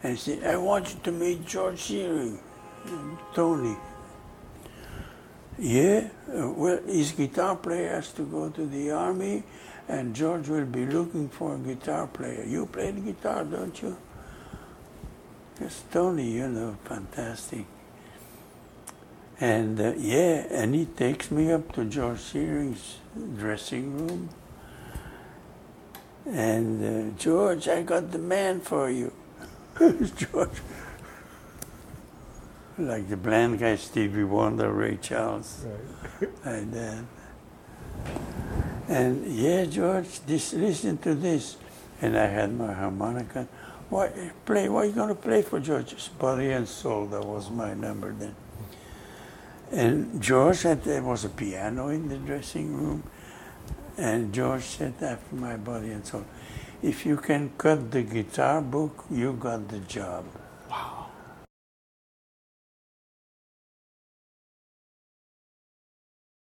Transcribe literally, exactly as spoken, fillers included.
And he said, I want you to meet George Shearing, Tony. Yeah, uh, well, his guitar player has to go to the army, and George will be looking for a guitar player. You play the guitar, don't you? Yes, Tony, you know, fantastic. And uh, yeah, and he takes me up to George Shearing's dressing room. And uh, George, I got the man for you. George, like the blind guy, Stevie Wonder, Ray Charles, right. Like that. And yeah, George, this, listen to this. And I had my harmonica. What play? What are you going to play for George? Body and Soul. That was my number then. And George said there was a piano in the dressing room. And George said after my Body and Soul, if you can cut the guitar book, you got the job. Wow.